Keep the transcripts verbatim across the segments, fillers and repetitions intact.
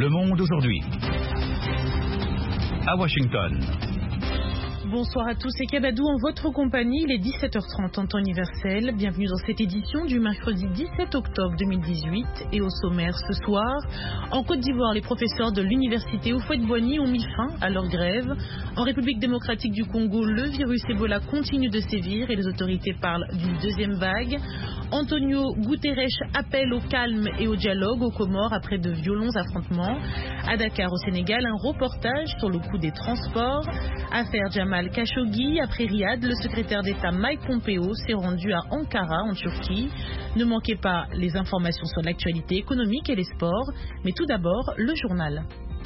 Le Monde aujourd'hui. À Washington. Bonsoir à tous, c'est Kabadou en votre compagnie, il est dix-sept heures trente en temps universel. Bienvenue dans cette édition du mercredi dix-sept octobre deux mille dix-huit. Et au sommaire ce soir, en Côte d'Ivoire, les professeurs de l'université Houphouët-Boigny ont mis fin à leur grève. En République démocratique du Congo, le virus Ebola continue de sévir et les autorités parlent d'une deuxième vague. Antonio Guterres appelle au calme et au dialogue aux Comores après de violents affrontements. À Dakar, au Sénégal, un reportage sur le coût des transports. Affaire Jamal Khashoggi, après Riyad, le secrétaire d'État Mike Pompeo s'est rendu à Ankara, en Turquie. Ne manquez pas les informations sur l'actualité économique et les sports, mais tout d'abord, le journal.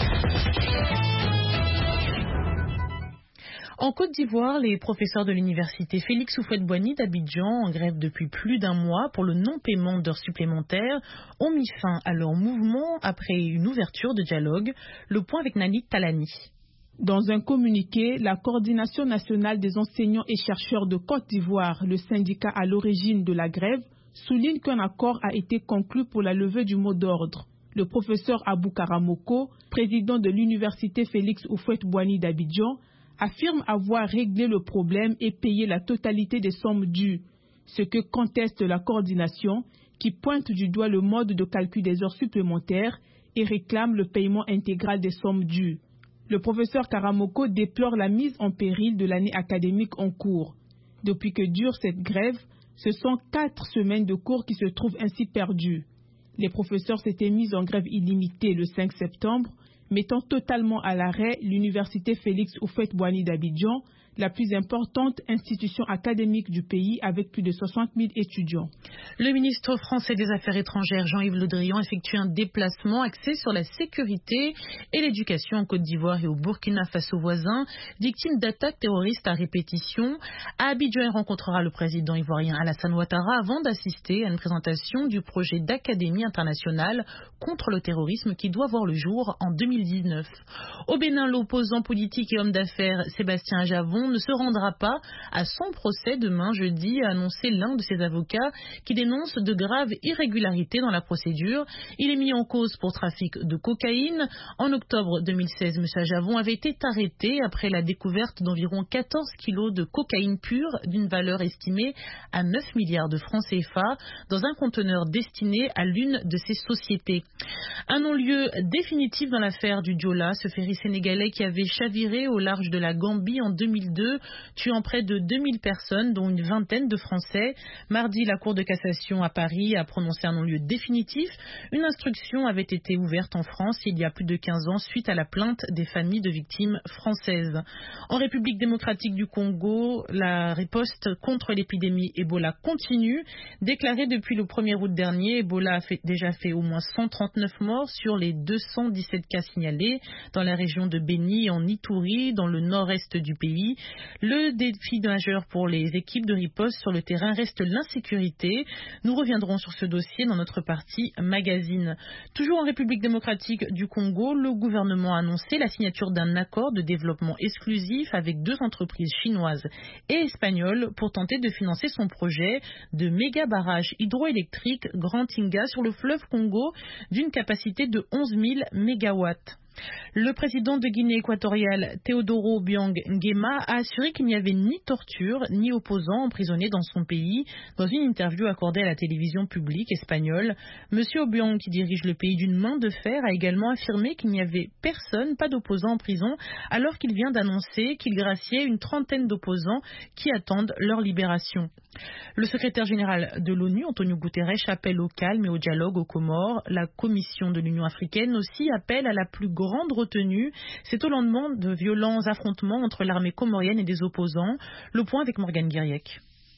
En Côte d'Ivoire, les professeurs de l'université Félix Houphouët-Boigny d'Abidjan, en grève depuis plus d'un mois pour le non-paiement d'heures supplémentaires, ont mis fin à leur mouvement après une ouverture de dialogue. Le point avec Nani Talani. Dans un communiqué, la Coordination nationale des enseignants et chercheurs de Côte d'Ivoire, le syndicat à l'origine de la grève, souligne qu'un accord a été conclu pour la levée du mot d'ordre. Le professeur Abou Karamoko, président de l'université Félix Houphouët-Boigny d'Abidjan, affirme avoir réglé le problème et payé la totalité des sommes dues, ce que conteste la coordination qui pointe du doigt le mode de calcul des heures supplémentaires et réclame le paiement intégral des sommes dues. Le professeur Karamoko déplore la mise en péril de l'année académique en cours. Depuis que dure cette grève, ce sont quatre semaines de cours qui se trouvent ainsi perdues. Les professeurs s'étaient mis en grève illimitée le cinq septembre, mettant totalement à l'arrêt l'université Félix Houphouët-Boigny d'Abidjan, la plus importante institution académique du pays avec plus de soixante mille étudiants. Le ministre français des Affaires étrangères Jean-Yves Le Drian effectue un déplacement axé sur la sécurité et l'éducation en Côte d'Ivoire et au Burkina Faso voisin, victime d'attaques terroristes à répétition. À Abidjan, il rencontrera le président ivoirien Alassane Ouattara avant d'assister à une présentation du projet d'académie internationale contre le terrorisme qui doit voir le jour en deux mille dix-neuf. Au Bénin, l'opposant politique et homme d'affaires Sébastien Ajavon ne se rendra pas à son procès demain jeudi, a annoncé l'un de ses avocats qui dénonce de graves irrégularités dans la procédure. Il est mis en cause pour trafic de cocaïne. En octobre deux mille seize, M. Ajavon avait été arrêté après la découverte d'environ quatorze kilos de cocaïne pure d'une valeur estimée à neuf milliards de francs C F A dans un conteneur destiné à l'une de ses sociétés. Un non-lieu définitif dans l'affaire du Joola, ce ferry sénégalais qui avait chaviré au large de la Gambie en deux mille deux, tuant près de deux mille personnes, dont une vingtaine de Français. Mardi, la Cour de cassation à Paris a prononcé un non-lieu définitif. Une instruction avait été ouverte en France il y a plus de quinze ans suite à la plainte des familles de victimes françaises. En République démocratique du Congo, la riposte contre l'épidémie Ebola continue. Déclarée depuis le premier août dernier, Ebola a fait, déjà fait au moins cent trente-neuf morts sur les deux cent dix-sept cas signalés dans la région de Beni et en Ituri, dans le nord-est du pays. Le défi majeur pour les équipes de riposte sur le terrain reste l'insécurité. Nous reviendrons sur ce dossier dans notre partie magazine. Toujours en République démocratique du Congo, le gouvernement a annoncé la signature d'un accord de développement exclusif avec deux entreprises chinoises et espagnoles pour tenter de financer son projet de méga barrage hydroélectrique Grand Inga sur le fleuve Congo d'une capacité de onze mille mégawatts. Le président de Guinée équatoriale, Teodoro Obiang Nguema, a assuré qu'il n'y avait ni torture ni opposants emprisonnés dans son pays. Dans une interview accordée à la télévision publique espagnole, M. Obiang, qui dirige le pays d'une main de fer, a également affirmé qu'il n'y avait personne, pas d'opposants en prison, alors qu'il vient d'annoncer qu'il graciait une trentaine d'opposants qui attendent leur libération. Le secrétaire général de l'ONU, Antonio Guterres, appelle au calme et au dialogue aux Comores. La Commission de l'Union africaine aussi appelle à la plus grande retenue. C'est au lendemain de violents affrontements entre l'armée comorienne et des opposants. Le point avec Morgane Guiriec.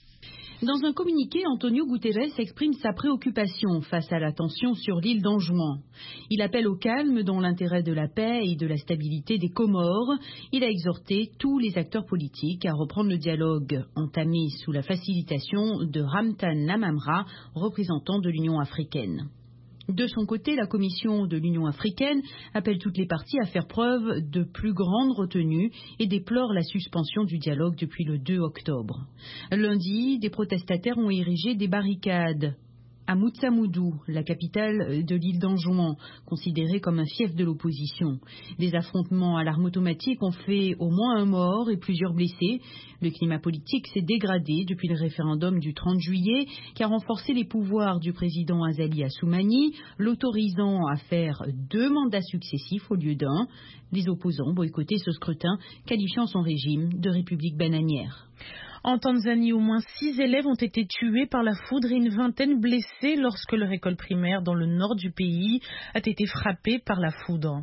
Dans un communiqué, Antonio Guterres exprime sa préoccupation face à la tension sur l'île d'Anjouan. Il appelle au calme dans l'intérêt de la paix et de la stabilité des Comores. Il a exhorté tous les acteurs politiques à reprendre le dialogue entamé sous la facilitation de Ramtan Lamamra, représentant de l'Union africaine. De son côté, la Commission de l'Union africaine appelle toutes les parties à faire preuve de plus grande retenue et déplore la suspension du dialogue depuis le deux octobre. Lundi, des protestataires ont érigé des barricades à Moutsamoudou, la capitale de l'île d'Anjouan, considérée comme un fief de l'opposition. Des affrontements à l'arme automatique ont fait au moins un mort et plusieurs blessés. Le climat politique s'est dégradé depuis le référendum du trente juillet qui a renforcé les pouvoirs du président Azali Assoumani, l'autorisant à faire deux mandats successifs au lieu d'un. Les opposants boycottaient ce scrutin, qualifiant son régime de république bananière. En Tanzanie, au moins six élèves ont été tués par la foudre et une vingtaine blessés lorsque leur école primaire dans le nord du pays a été frappée par la foudre.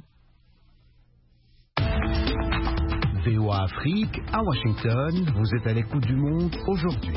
V O A Afrique, à Washington, vous êtes à l'écoute du monde aujourd'hui.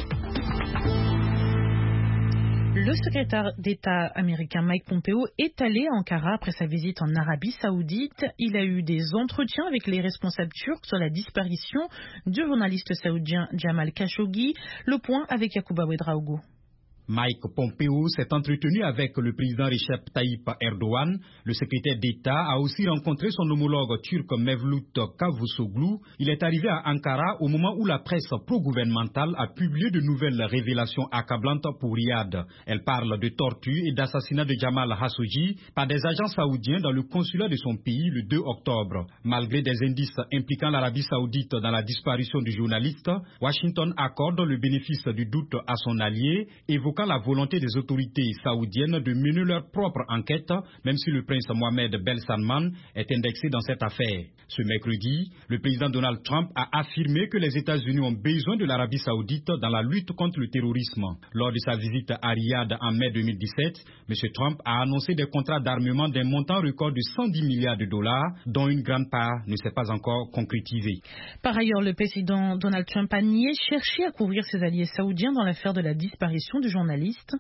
Le secrétaire d'État américain Mike Pompeo est allé à Ankara après sa visite en Arabie Saoudite. Il a eu des entretiens avec les responsables turcs sur la disparition du journaliste saoudien Jamal Khashoggi. Le point avec Yacouba Ouedraogo. Mike Pompeo s'est entretenu avec le président Recep Tayyip Erdogan. Le secrétaire d'État a aussi rencontré son homologue turc Mevlut Cavusoglu. Il est arrivé à Ankara au moment où la presse pro-gouvernementale a publié de nouvelles révélations accablantes pour Riyad. Elle parle de torture et d'assassinat de Jamal Khashoggi par des agents saoudiens dans le consulat de son pays le deux octobre. Malgré des indices impliquant l'Arabie Saoudite dans la disparition du journaliste, Washington accorde le bénéfice du doute à son allié, évoquant la volonté des autorités saoudiennes de mener leur propre enquête, même si le prince Mohammed Ben Salman est indexé dans cette affaire. Ce mercredi, le président Donald Trump a affirmé que les États-Unis ont besoin de l'Arabie Saoudite dans la lutte contre le terrorisme. Lors de sa visite à Riyad en mai deux mille dix-sept, M. Trump a annoncé des contrats d'armement d'un montant record de cent dix milliards de dollars, dont une grande part ne s'est pas encore concrétisée. Par ailleurs, le président Donald Trump a nié chercher à couvrir ses alliés saoudiens dans l'affaire de la disparition du journaliste.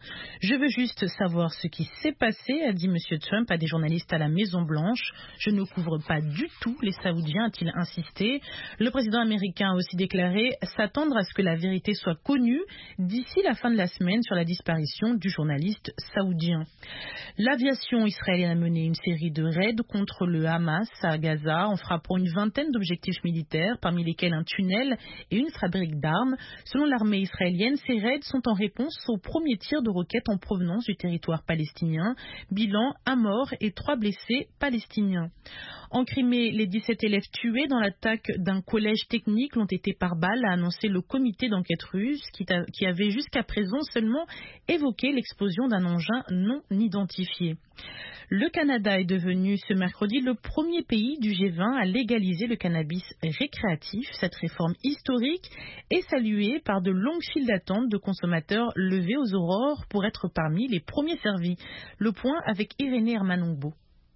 Je veux juste savoir ce qui s'est passé, a dit M. Trump à des journalistes à la Maison-Blanche. Je ne couvre pas du tout les Saoudiens, a-t-il insisté. Le président américain a aussi déclaré s'attendre à ce que la vérité soit connue d'ici la fin de la semaine sur la disparition du journaliste saoudien. L'aviation israélienne a mené une série de raids contre le Hamas à Gaza en frappant une vingtaine d'objectifs militaires, parmi lesquels un tunnel et une fabrique d'armes. Selon l'armée israélienne, ces raids sont en réponse aux premiers tirs de roquettes en provenance du territoire palestinien. Bilan, un mort et trois blessés palestiniens. En Crimée, les dix-sept élèves tués dans l'attaque d'un collège technique l'ont été par balle, a annoncé le comité d'enquête russe qui, qui avait jusqu'à présent seulement évoqué l'explosion d'un engin non identifié. Le Canada est devenu ce mercredi le premier pays du G vingt à légaliser le cannabis récréatif. Cette réforme historique est saluée par de longues files d'attente de consommateurs levés aux aurores pour être parmi les premiers servis. Le point avec Irénée Hermanongbo.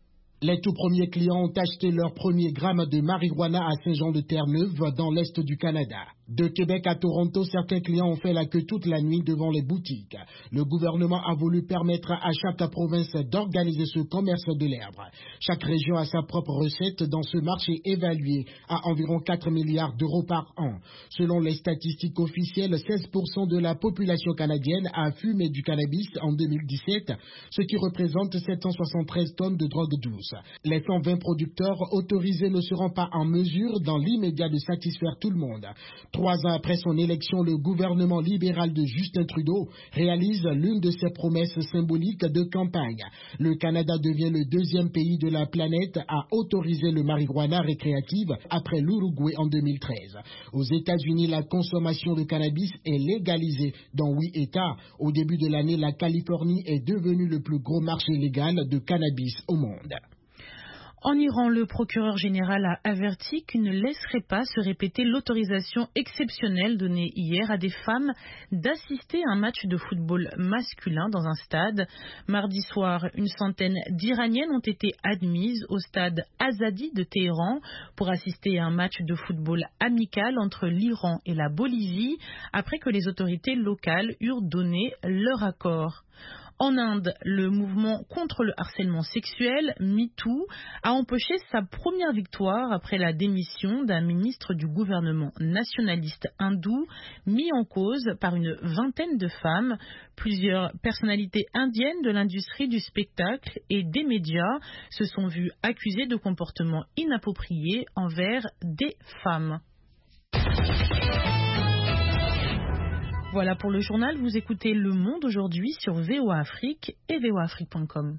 Les tout premiers clients ont acheté leur premier gramme de marijuana à Saint-Jean-de-Terre-Neuve, dans l'est du Canada. De Québec à Toronto, certains clients ont fait la queue toute la nuit devant les boutiques. Le gouvernement a voulu permettre à chaque province d'organiser ce commerce de l'herbe. Chaque région a sa propre recette dans ce marché évalué à environ quatre milliards d'euros par an. Selon les statistiques officielles, seize pour cent de la population canadienne a fumé du cannabis en deux mille dix-sept, ce qui représente sept cent soixante-treize tonnes de drogue douce. Les cent vingt producteurs autorisés ne seront pas en mesure dans l'immédiat de satisfaire tout le monde. Trois ans après son élection, le gouvernement libéral de Justin Trudeau réalise l'une de ses promesses symboliques de campagne. Le Canada devient le deuxième pays de la planète à autoriser le marijuana récréative après l'Uruguay en deux mille treize. Aux États-Unis, la consommation de cannabis est légalisée dans huit États. Au début de l'année, la Californie est devenue le plus gros marché légal de cannabis au monde. En Iran, le procureur général a averti qu'il ne laisserait pas se répéter l'autorisation exceptionnelle donnée hier à des femmes d'assister à un match de football masculin dans un stade. Mardi soir, une centaine d'Iraniennes ont été admises au stade Azadi de Téhéran pour assister à un match de football amical entre l'Iran et la Bolivie après que les autorités locales eurent donné leur accord. En Inde, le mouvement contre le harcèlement sexuel, MeToo, a empoché sa première victoire après la démission d'un ministre du gouvernement nationaliste hindou, mis en cause par une vingtaine de femmes. Plusieurs personnalités indiennes de l'industrie du spectacle et des médias se sont vues accusées de comportements inappropriés envers des femmes. Voilà pour le journal, vous écoutez Le Monde aujourd'hui sur V O A Afrique et v o a afrique point com.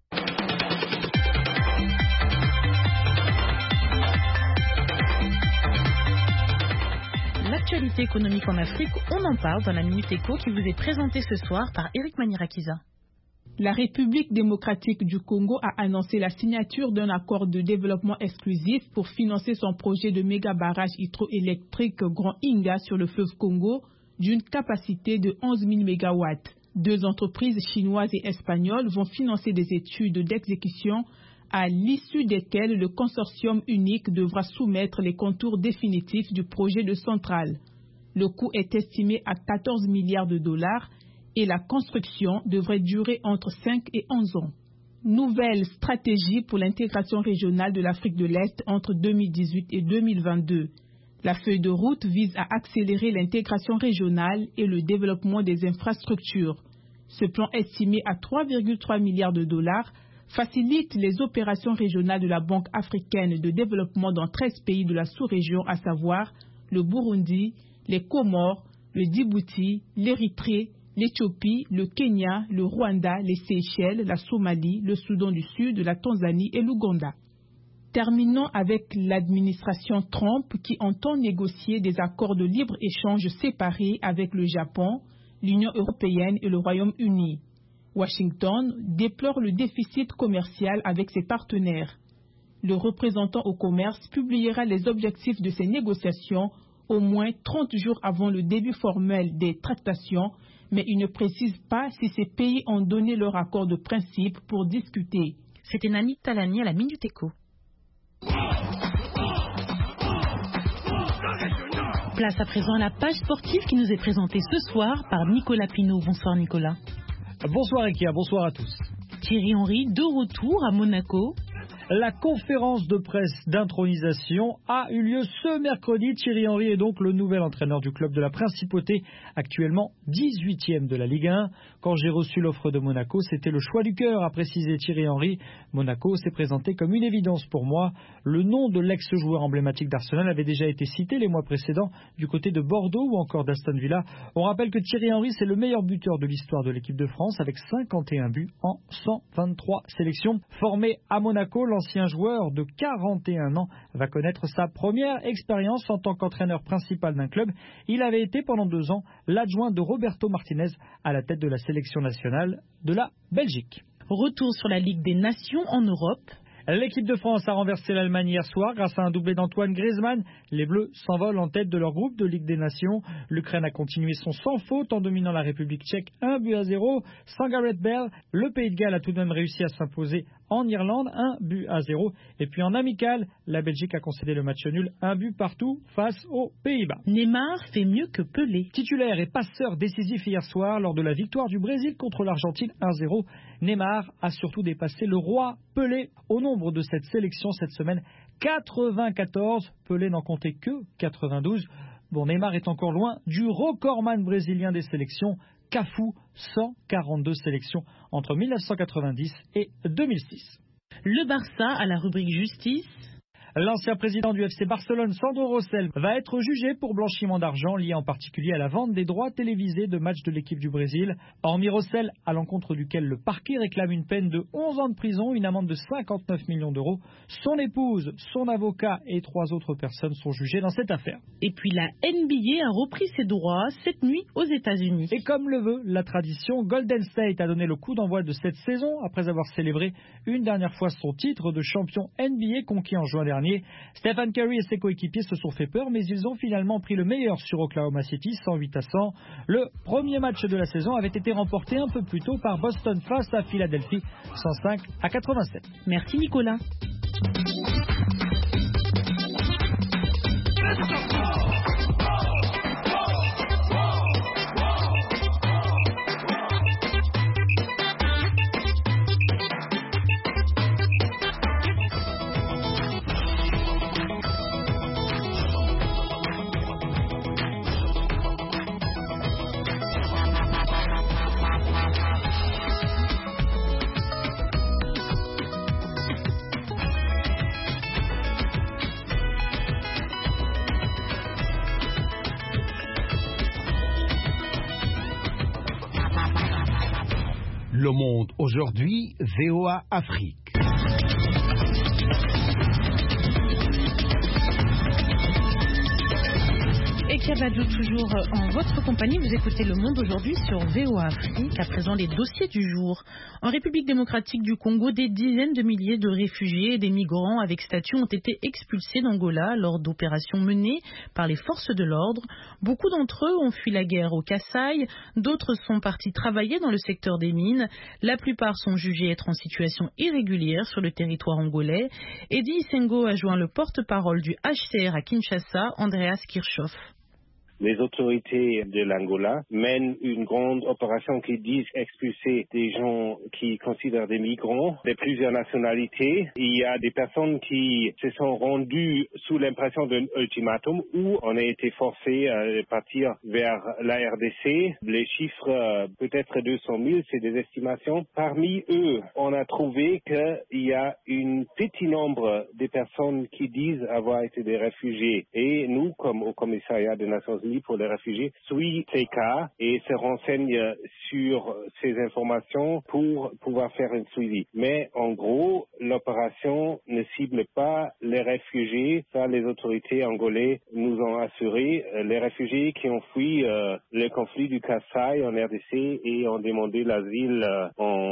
L'actualité économique en Afrique, on en parle dans la Minute Éco qui vous est présentée ce soir par Eric Manirakiza. La République démocratique du Congo a annoncé la signature d'un accord de développement exclusif pour financer son projet de méga barrage hydroélectrique Grand Inga sur le fleuve Congo d'une capacité de onze mille mégawatts. Deux entreprises chinoises et espagnoles vont financer des études d'exécution à l'issue desquelles le consortium unique devra soumettre les contours définitifs du projet de centrale. Le coût est estimé à quatorze milliards de dollars et la construction devrait durer entre cinq et onze ans. Nouvelle stratégie pour l'intégration régionale de l'Afrique de l'Est entre deux mille dix-huit et deux mille vingt-deux. La feuille de route vise à accélérer l'intégration régionale et le développement des infrastructures. Ce plan estimé à trois virgule trois milliards de dollars facilite les opérations régionales de la Banque africaine de développement dans treize pays de la sous-région, à savoir le Burundi, les Comores, le Djibouti, l'Érythrée, l'Éthiopie, le Kenya, le Rwanda, les Seychelles, la Somalie, le Soudan du Sud, la Tanzanie et l'Ouganda. Terminons avec l'administration Trump qui entend négocier des accords de libre-échange séparés avec le Japon, l'Union européenne et le Royaume-Uni. Washington déplore le déficit commercial avec ses partenaires. Le représentant au commerce publiera les objectifs de ces négociations au moins trente jours avant le début formel des tractations, mais il ne précise pas si ces pays ont donné leur accord de principe pour discuter. C'était Nani Talani à la Minute Éco. Place à présent à la page sportive qui nous est présentée ce soir par Nicolas Pinault. Bonsoir Nicolas. Bonsoir Ekia, bonsoir à tous. Thierry Henry, de retour à Monaco. La conférence de presse d'intronisation a eu lieu ce mercredi. Thierry Henry est donc le nouvel entraîneur du club de la Principauté, actuellement dix-huitième de la Ligue un. Quand j'ai reçu l'offre de Monaco, c'était le choix du cœur, a précisé Thierry Henry. Monaco s'est présenté comme une évidence pour moi. Le nom de l'ex-joueur emblématique d'Arsenal avait déjà été cité les mois précédents du côté de Bordeaux ou encore d'Aston Villa. On rappelle que Thierry Henry, c'est le meilleur buteur de l'histoire de l'équipe de France avec cinquante et un buts en cent vingt-trois sélections. Formé à Monaco, l'ancien joueur de quarante et un ans va connaître sa première expérience en tant qu'entraîneur principal d'un club. Il avait été pendant deux ans l'adjoint de Roberto Martinez à la tête de la sélection nationale de la Belgique. Retour sur la Ligue des Nations en Europe. L'équipe de France a renversé l'Allemagne hier soir grâce à un doublé d'Antoine Griezmann. Les Bleus s'envolent en tête de leur groupe de Ligue des Nations. L'Ukraine a continué son sans faute en dominant la République tchèque un but à zéro. Sans Gareth Bale, le Pays de Galles a tout de même réussi à s'imposer en Irlande, un but à zéro. Et puis en amical, la Belgique a concédé le match nul, un but partout face aux Pays-Bas. Neymar fait mieux que Pelé. Titulaire et passeur décisif hier soir lors de la victoire du Brésil contre l'Argentine un zéro. Neymar a surtout dépassé le roi Pelé. Au nombre de cette sélection cette semaine, quatre-vingt-quatorze. Pelé n'en comptait que quatre-vingt-douze. Bon, Neymar est encore loin du recordman brésilien des sélections, Cafu, cent quarante-deux sélections entre mille neuf cent quatre-vingt-dix et deux mille six. Le Barça à la rubrique justice. L'ancien président du F C Barcelone, Sandro Rosell, va être jugé pour blanchiment d'argent lié en particulier à la vente des droits télévisés de matchs de l'équipe du Brésil. Hormis Rosell, à l'encontre duquel le parquet réclame une peine de onze ans de prison, une amende de cinquante-neuf millions d'euros, son épouse, son avocat et trois autres personnes sont jugées dans cette affaire. Et puis la N B A a repris ses droits cette nuit aux États-Unis. Et comme le veut la tradition, Golden State a donné le coup d'envoi de cette saison après avoir célébré une dernière fois son titre de champion N B A conquis en juin dernier. Stephen Curry et ses coéquipiers se sont fait peur, mais ils ont finalement pris le meilleur sur Oklahoma City, cent huit à cent. Le premier match de la saison avait été remporté un peu plus tôt par Boston face à Philadelphie, cent cinq à quatre-vingt-sept. Merci Nicolas. Le Monde aujourd'hui, V O A Afrique. Et Kiabadou, toujours en votre compagnie, vous écoutez Le Monde aujourd'hui sur V O A Afrique. À présent, les dossiers du jour. En République démocratique du Congo, des dizaines de milliers de réfugiés et des migrants avec statut ont été expulsés d'Angola lors d'opérations menées par les forces de l'ordre. Beaucoup d'entre eux ont fui la guerre au Kasaï, d'autres sont partis travailler dans le secteur des mines. La plupart sont jugés être en situation irrégulière sur le territoire angolais. Eddie Sengo a joint le porte-parole du H C R à Kinshasa, Andreas Kirchhoff. Les autorités de l'Angola mènent une grande opération qui dit expulser des gens qui considèrent des migrants de plusieurs nationalités. Il y a des personnes qui se sont rendues sous l'impression d'un ultimatum où on a été forcé à partir vers la R D C. Les chiffres, peut-être deux cent mille, c'est des estimations. Parmi eux, on a trouvé qu'il y a un petit nombre de personnes qui disent avoir été des réfugiés. Et nous, comme au commissariat des Nations Unies pour les réfugiés, suit ces cas et se renseigne sur ces informations pour pouvoir faire un suivi. Mais en gros, l'opération ne cible pas les réfugiés. Ça, les autorités angolaises nous ont assuré. Les réfugiés qui ont fui euh, le conflit du Kasaï en R D C et ont demandé l'asile euh,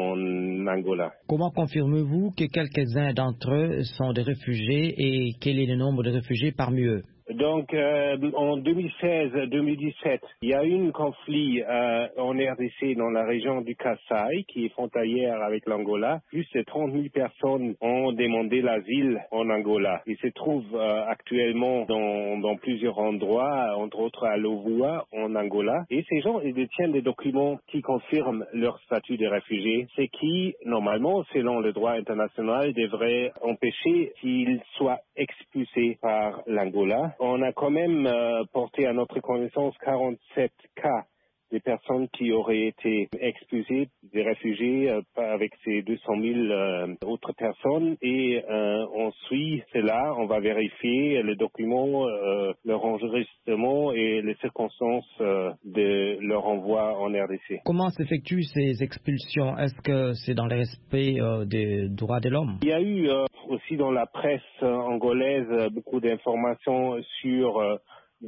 en Angola. Comment confirmez-vous que quelques-uns d'entre eux sont des réfugiés et quel est le nombre de réfugiés parmi eux? Donc, euh, en deux mille seize deux mille dix-sept, il y a eu un conflit euh, en R D C dans la région du Kasaï, qui est frontalière avec l'Angola. Plus de trente mille personnes ont demandé l'asile en Angola. Ils se trouvent euh, actuellement dans, dans plusieurs endroits, entre autres à Louvoua, en Angola. Et ces gens, ils détiennent des documents qui confirment leur statut de réfugiés, ce qui, normalement, selon le droit international, devrait empêcher qu'ils soient expulsés par l'Angola. On a quand même euh, porté à notre connaissance quarante-sept cas de personnes qui auraient été expulsées, des réfugiés euh, avec ces deux cent mille euh, autres personnes. Et euh, on suit cela, on va vérifier les documents, euh, leur enregistrement et les circonstances euh, de leur envoi en R D C. Comment s'effectuent ces expulsions? Est-ce que c'est dans le respect euh, des droits de l'homme? Il y a eu euh, aussi dans la presse angolaise beaucoup d'informations sur euh,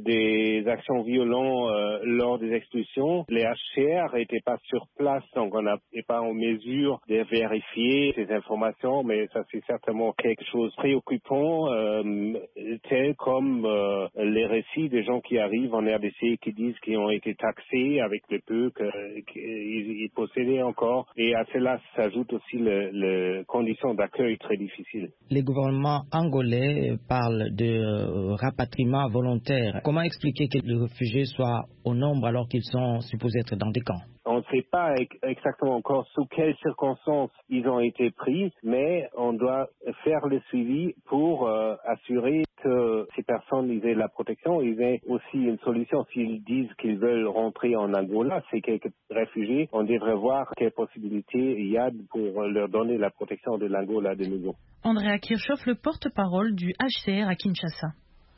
des actions violentes euh, lors des expulsions. Les H C R n'étaient pas sur place, donc on n'est pas en mesure de vérifier ces informations, mais ça c'est certainement quelque chose de préoccupant, euh, tel comme euh, les récits des gens qui arrivent en R D C qui disent qu'ils ont été taxés avec le peu qu'ils possédaient encore. Et à cela s'ajoute aussi les le conditions d'accueil très difficiles. Les gouvernements angolais parlent de rapatriement volontaire. Comment expliquer que les réfugiés soient au nombre alors qu'ils sont supposés être dans des camps? On ne sait pas exactement encore sous quelles circonstances ils ont été pris, mais on doit faire le suivi pour euh, assurer que ces personnes ils aient la protection, ils aient aussi une solution. S'ils disent qu'ils veulent rentrer en Angola, c'est quelques réfugiés, on devrait voir quelles possibilités il y a pour leur donner la protection de l'Angola de nouveau. Andrea Kirchhoff, le porte-parole du H C R à Kinshasa.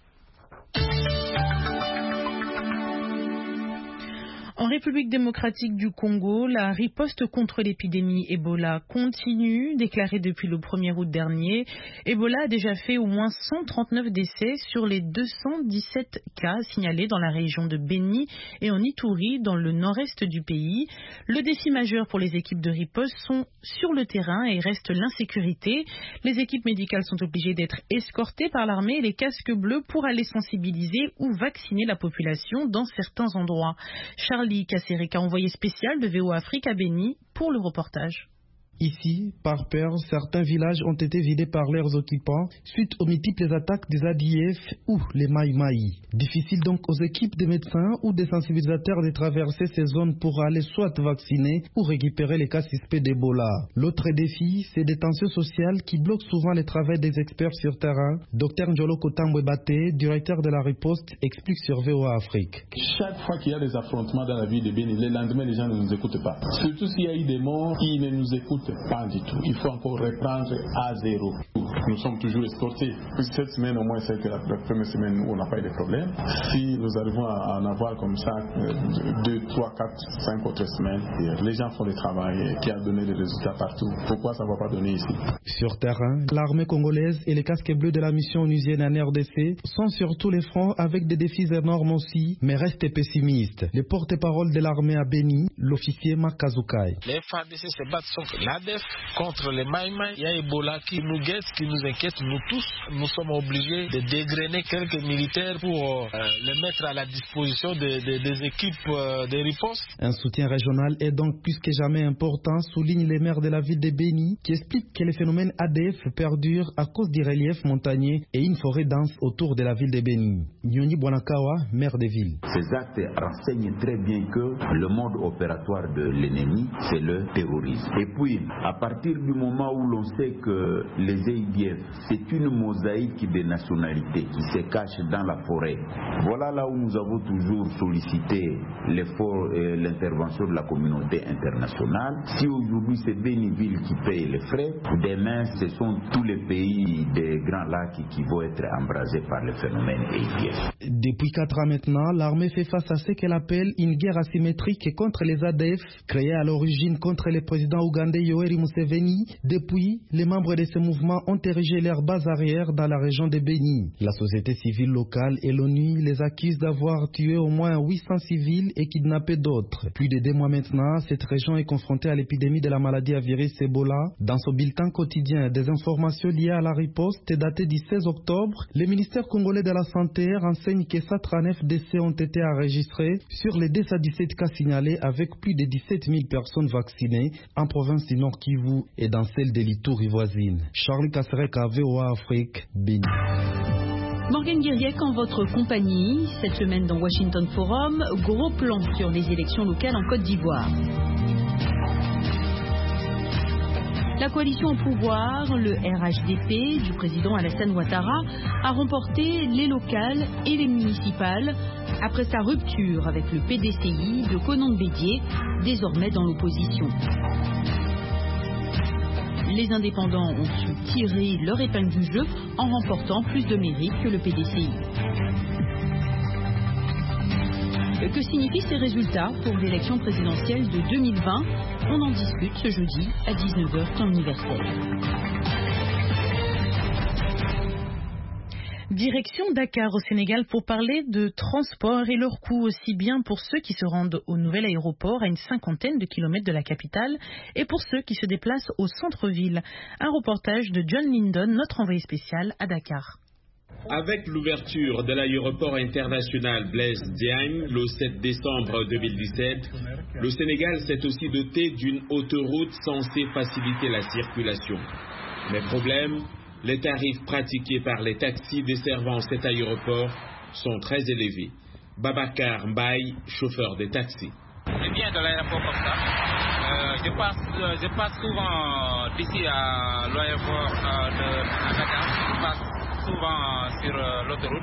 En République démocratique du Congo, la riposte contre l'épidémie Ebola continue, déclarée depuis le premier août dernier. Ebola a déjà fait au moins cent trente-neuf décès sur les deux cent dix-sept cas signalés dans la région de Beni et en Ituri, dans le nord-est du pays. Le défi majeur pour les équipes de riposte sont sur le terrain et reste l'insécurité. Les équipes médicales sont obligées d'être escortées par l'armée et les casques bleus pour aller sensibiliser ou vacciner la population dans certains endroits. Charles Kassérika, envoyé spécial de V O A Afrique à Beni pour le reportage. Ici, par peur, certains villages ont été vidés par leurs occupants suite aux multiples attaques des A D F ou les Maï Maï. Difficile donc aux équipes de médecins ou des sensibilisateurs de traverser ces zones pour aller soit vacciner ou récupérer les cas suspects d'Ebola. L'autre défi, c'est des tensions sociales qui bloquent souvent le travail des experts sur terrain. Docteur Njolo Kotambwe Baté, directeur de la riposte, explique sur V O A Afrique. Chaque fois qu'il y a des affrontements dans la ville de Beni, le lendemain, les gens ne nous écoutent pas. Surtout s'il y a eu des morts, ils ne nous écoutent pas du tout. Il faut encore reprendre à zéro. Nous sommes toujours escortés. Cette semaine, au moins, c'était la première semaine où on n'a pas eu de problème. Si nous arrivons à en avoir comme ça, deux, trois, quatre, cinq autres semaines, les gens font le travail qui a donné des résultats partout. Pourquoi ça ne va pas donner ici? Sur terrain, l'armée congolaise et les casques bleus de la mission onusienne en R D C sont sur tous les fronts avec des défis énormes aussi, mais restent pessimistes. Le porte-parole de l'armée a béni l'officier Makazoukai. Les F A R D C se battent contre l'A D F, contre les Maïmaï. Il y a Ebola qui nous guette, qui nous inquiète, nous tous. Nous sommes obligés de dégrainer quelques militaires pour euh, les mettre à la disposition de, de, des équipes euh, de riposte. Un soutien régional est donc plus que jamais important, souligne les maires de la ville de Béni, qui expliquent que le phénomène A D F perdure à cause du relief montagneux et une forêt dense autour de la ville de Béni. Nyoni Bwanakawa, maire de ville. Ces actes renseignent très bien que le mode opératoire de l'ennemi, c'est le terrorisme. Et puis, à partir du moment où l'on sait que les A I D F, c'est une mosaïque de nationalités qui se cache dans la forêt, voilà là où nous avons toujours sollicité l'effort et l'intervention de la communauté internationale. Si aujourd'hui c'est Béniville qui paye les frais, demain ce sont tous les pays des Grands Lacs qui vont être embrasés par le phénomène A I D F. Depuis quatre ans maintenant, l'armée fait face à ce qu'elle appelle une guerre asymétrique contre les A D F, créée à l'origine contre le président ougandais Yoweri Museveni. Depuis, les membres de ce mouvement ont érigé leur base arrière dans la région de Béni. La société civile locale et l'ONU les accusent d'avoir tué au moins huit cents civils et kidnappé d'autres. Plus de deux mois maintenant, cette région est confrontée à l'épidémie de la maladie à virus Ebola. Dans son bulletin quotidien, des informations liées à la riposte datées du seize octobre, le ministère congolais de la Santé renseigne que cent trente-neuf décès ont été enregistrés sur les deux cent dix-sept cas signalés, avec plus de dix-sept mille personnes vaccinées en province du Nord Kivu et dans celle de l'Ituri voisine. Charles Kassereka, V O A Afrique, Béni. Morgane Guiriec en votre compagnie. Cette semaine dans Washington Forum, gros plan sur les élections locales en Côte d'Ivoire. La coalition au pouvoir, le R H D P du président Alassane Ouattara, a remporté les locales et les municipales après sa rupture avec le P D C I de Conan Bédié, désormais dans l'opposition. Les indépendants ont su tirer leur épingle du jeu en remportant plus de mérites que le P D C I. Que signifient ces résultats pour l'élection présidentielle de deux mille vingt? On en discute ce jeudi à dix-neuf heures temps universel. Direction Dakar au Sénégal pour parler de transport et leurs coûts, aussi bien pour ceux qui se rendent au nouvel aéroport à une cinquantaine de kilomètres de la capitale et pour ceux qui se déplacent au centre-ville. Un reportage de John Lindon, notre envoyé spécial à Dakar. Avec l'ouverture de l'aéroport international Blaise Diagne le sept décembre deux mille dix-sept, le Sénégal s'est aussi doté d'une autoroute censée faciliter la circulation. Mais problème, les tarifs pratiqués par les taxis desservant cet aéroport sont très élevés. Babacar Mbaye, chauffeur de taxi. Je viens de l'aéroport comme ça. Euh, je, passe, je passe souvent d'ici à l'aéroport euh, de Dakar. Je passe souvent sur euh, l'autoroute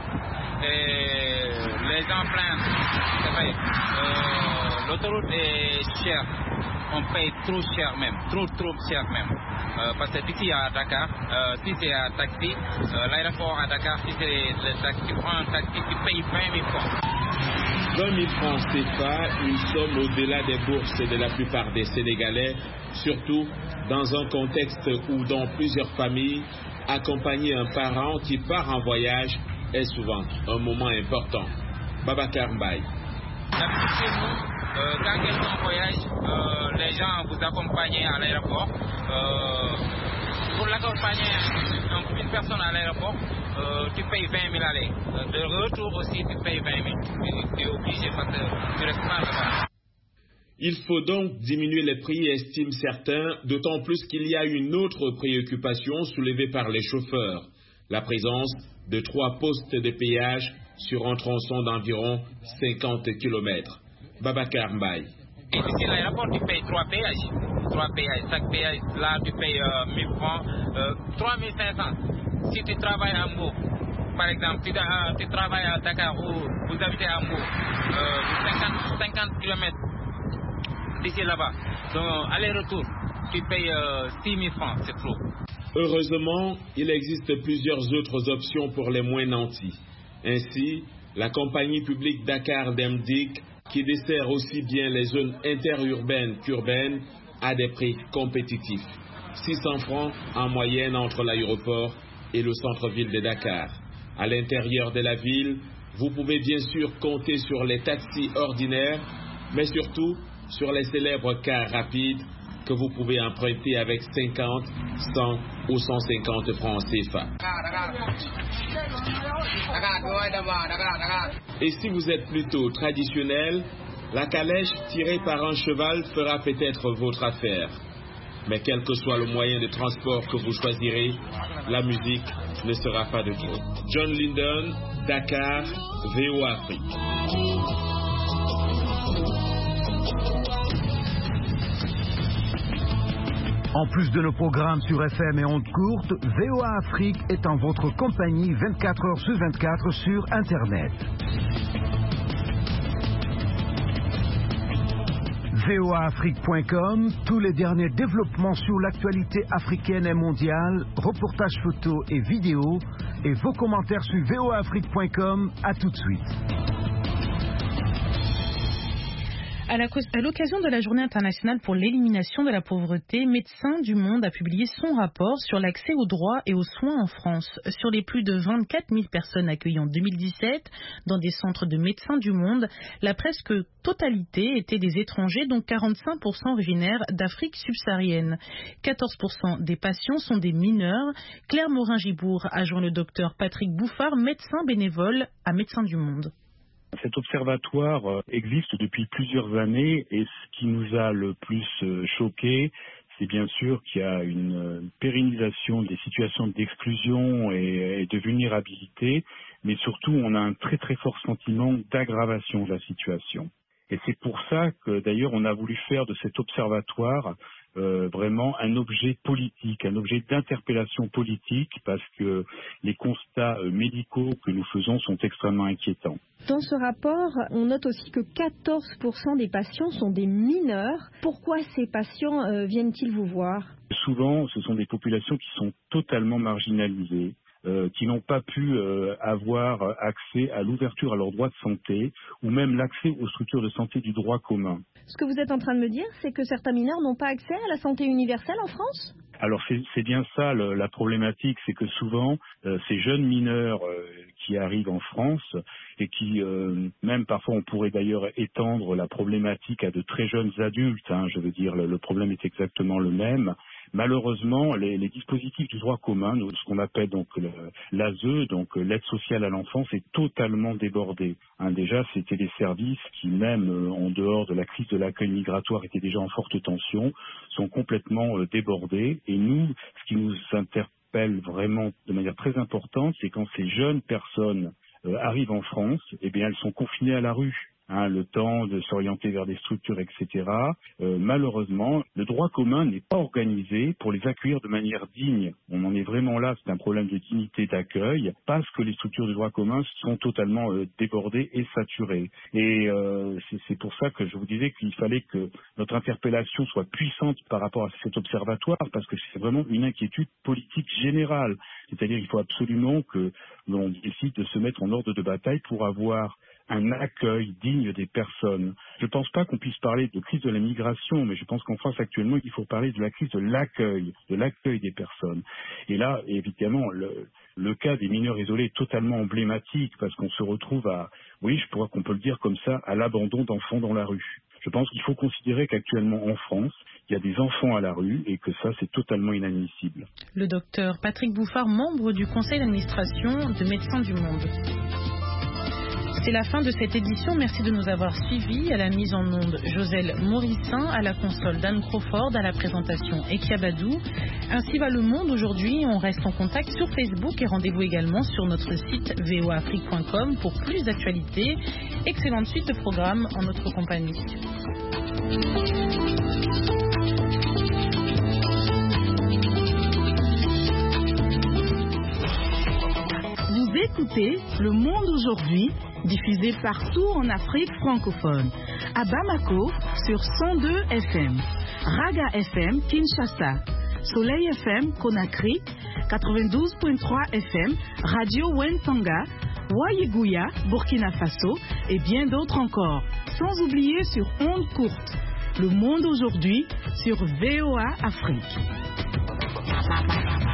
et les gens plaignent. C'est vrai, euh, l'autoroute est chère, on paye trop cher même, trop trop cher même. Euh, parce que d'ici à Dakar, euh, si c'est un taxi, euh, l'aéroport à Dakar, si c'est le taxi, tu prends un taxi, tu payes vingt mille francs. vingt mille francs C F A, une somme au-delà des bourses de la plupart des Sénégalais, surtout dans un contexte où dans plusieurs familles, accompagner un parent qui part en voyage est souvent un moment important. Babacar Mbaye. D'habitude chez nous, euh, quand quelqu'un en voyage, euh, les gens vous accompagnent à l'aéroport. Euh, pour l'accompagner donc, une personne à l'aéroport, euh, tu payes vingt mille allées. De retour aussi, tu payes vingt mille. Tu es obligé parce que tu restes pas là-bas. Il faut donc diminuer les prix, estiment certains, d'autant plus qu'il y a une autre préoccupation soulevée par les chauffeurs, la présence de trois postes de péage sur un tronçon d'environ cinquante kilomètres. Babacar Mbaye. Et ici à l'aéroport, tu payes trois péages. Trois péages. Chaque péage, là, tu payes euh, mille francs, euh, trois mille cinq cents. Si tu travailles à Mbour, par exemple, tu, euh, tu travailles à Dakar ou vous habitez à Mbour, euh, cinquante kilomètres d'ici là-bas. Donc, aller-retour, tu payes euh, six mille francs, c'est trop. Heureusement, il existe plusieurs autres options pour les moins nantis. Ainsi, la compagnie publique Dakar Demdik, qui dessert aussi bien les zones interurbaines qu'urbaines, a des prix compétitifs. six cents francs en moyenne entre l'aéroport et le centre-ville de Dakar. À l'intérieur de la ville, vous pouvez bien sûr compter sur les taxis ordinaires, mais surtout sur les célèbres cars rapides que vous pouvez emprunter avec cinquante, cent ou cent cinquante francs C F A. Et si vous êtes plutôt traditionnel, la calèche tirée par un cheval fera peut-être votre affaire. Mais quel que soit le moyen de transport que vous choisirez, la musique ne sera pas de trop. John Linden, Dakar, V O A Afrique. En plus de nos programmes sur F M et ondes courtes, V O A Afrique est en votre compagnie vingt-quatre heures sur vingt-quatre sur Internet. V O A Afrique point com, tous les derniers développements sur l'actualité africaine et mondiale, reportages photos et vidéos, et vos commentaires sur V O A Afrique point com. À tout de suite. À l'occasion de la Journée internationale pour l'élimination de la pauvreté, Médecins du Monde a publié son rapport sur l'accès aux droits et aux soins en France. Sur les plus de vingt-quatre mille personnes accueillies en deux mille dix-sept dans des centres de Médecins du Monde, la presque totalité étaient des étrangers, dont quarante-cinq pour cent originaires d'Afrique subsaharienne. quatorze pour cent des patients sont des mineurs. Claire Morin-Gibourg a joint le docteur Patrick Bouffard, médecin bénévole à Médecins du Monde. Cet observatoire existe depuis plusieurs années et ce qui nous a le plus choqué, c'est bien sûr qu'il y a une pérennisation des situations d'exclusion et de vulnérabilité, mais surtout on a un très très fort sentiment d'aggravation de la situation. Et c'est pour ça que d'ailleurs on a voulu faire de cet observatoire Euh, vraiment un objet politique, un objet d'interpellation politique, parce que les constats euh, médicaux que nous faisons sont extrêmement inquiétants. Dans ce rapport, on note aussi que quatorze pour cent des patients sont des mineurs. Pourquoi ces patients euh, viennent-ils vous voir ? Souvent, ce sont des populations qui sont totalement marginalisées, Euh, qui n'ont pas pu euh, avoir accès à l'ouverture à leurs droits de santé ou même l'accès aux structures de santé du droit commun. Ce que vous êtes en train de me dire, c'est que certains mineurs n'ont pas accès à la santé universelle en France ? Alors c'est, c'est bien ça le, la problématique, c'est que souvent euh, ces jeunes mineurs euh, qui arrivent en France et qui, euh, même parfois on pourrait d'ailleurs étendre la problématique à de très jeunes adultes, hein, je veux dire le, le problème est exactement le même. Malheureusement, les, les dispositifs du droit commun, ce qu'on appelle donc le, l'A S E, donc l'aide sociale à l'enfance, est totalement débordé. Hein, déjà, c'était des services qui, même euh, en dehors de la crise de l'accueil migratoire, étaient déjà en forte tension, sont complètement euh, débordés. Et nous, ce qui nous interpelle vraiment de manière très importante, c'est quand ces jeunes personnes euh, arrivent en France, eh bien, elles sont confinées à la rue. Hein, le temps de s'orienter vers des structures, et cetera. Euh, malheureusement, le droit commun n'est pas organisé pour les accueillir de manière digne. On en est vraiment là, c'est un problème de dignité d'accueil, parce que les structures de droit commun sont totalement euh, débordées et saturées. Et euh, c'est, c'est pour ça que je vous disais qu'il fallait que notre interpellation soit puissante par rapport à cet observatoire, parce que c'est vraiment une inquiétude politique générale. C'est-à-dire qu'il faut absolument que l'on décide de se mettre en ordre de bataille pour avoir un accueil digne des personnes. Je ne pense pas qu'on puisse parler de crise de la migration, mais je pense qu'en France actuellement, il faut parler de la crise de l'accueil, de l'accueil des personnes. Et là, évidemment, le, le cas des mineurs isolés est totalement emblématique, parce qu'on se retrouve à, oui, je pourrais qu'on peut le dire comme ça, à l'abandon d'enfants dans la rue. Je pense qu'il faut considérer qu'actuellement en France, il y a des enfants à la rue et que ça, c'est totalement inadmissible. Le docteur Patrick Bouffard, membre du conseil d'administration de Médecins du Monde. C'est la fin de cette édition. Merci de nous avoir suivis. À la mise en onde, Joselle Morissin, à la console, Dan Crawford, à la présentation, Ekiabadou. Ainsi va le monde aujourd'hui. On reste en contact sur Facebook et rendez-vous également sur notre site v o a afrique point com pour plus d'actualités. Excellente suite de programme en notre compagnie. Vous écoutez Le Monde aujourd'hui, diffusé partout en Afrique francophone, à Bamako sur cent deux F M. Raga F M Kinshasa, Soleil F M Conakry, quatre-vingt-douze virgule trois F M, Radio Wentanga, Wayeguya, Burkina Faso et bien d'autres encore. Sans oublier sur ondes courtes. Le monde aujourd'hui sur V O A Afrique.